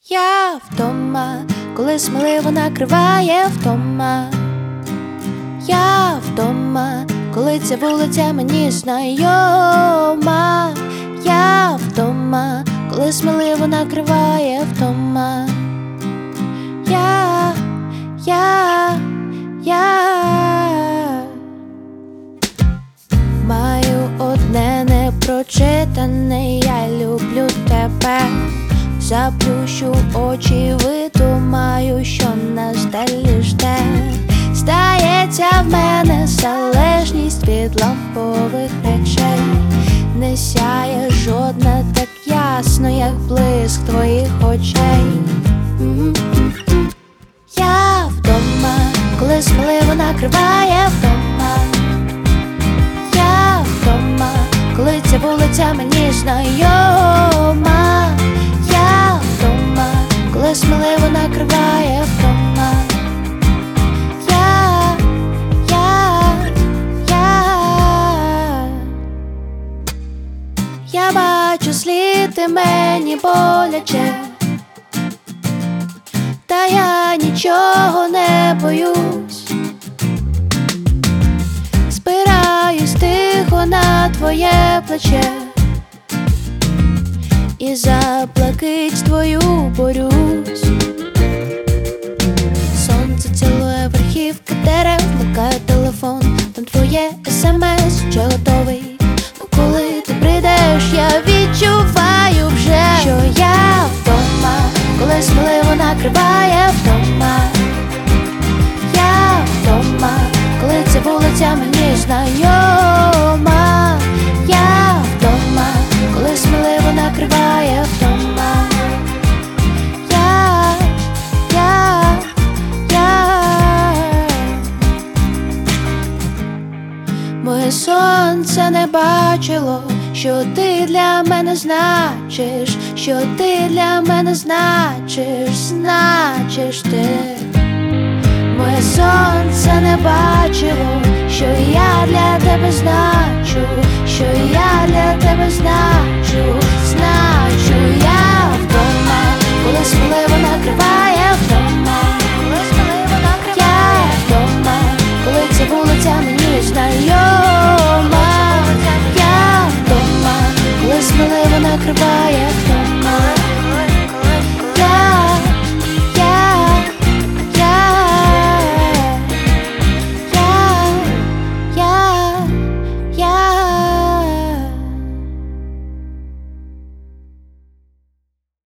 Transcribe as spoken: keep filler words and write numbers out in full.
Я вдома, коли сміливо накриває втома. Я вдома, коли ця вулиця мені знайома. Я вдома, коли сміливо накриває втома. Я, я, я маю одне непрочитане, я люблю тебе. Заплющу очі, видумаю, що нас далі жде. Здається, в мене залежність від лампових речей. Не сяє жодна так ясно, як блиск твоїх очей. Я вдома, коли сміливо накриває вдома. Я вдома, коли ця вулиця мені знайома. Я вдома, коли сміливо накриває вдома. Я, я, я Я бачу слід, і мені боляче, та я нічого не боюсь. Спираюсь тихо на твоє плече і за блакить твою борюсь. Сонце цілує верхівки дерев, блукає телефон, там твоє смс, що готовий. Ну коли ти прийдеш, я відчуваю вже, що я вдома, коли сміливо накриває вдома. Я вдома, коли ця вулиця мені знайома. Я вдома, коли сміливо накриває вдома. Я, я, я Моє сонце не бачило, що ти для мене значиш, що ти для мене значиш, значиш ти. Моє сонце не бачило, що я для тебе значу, що я для тебе значу, значу.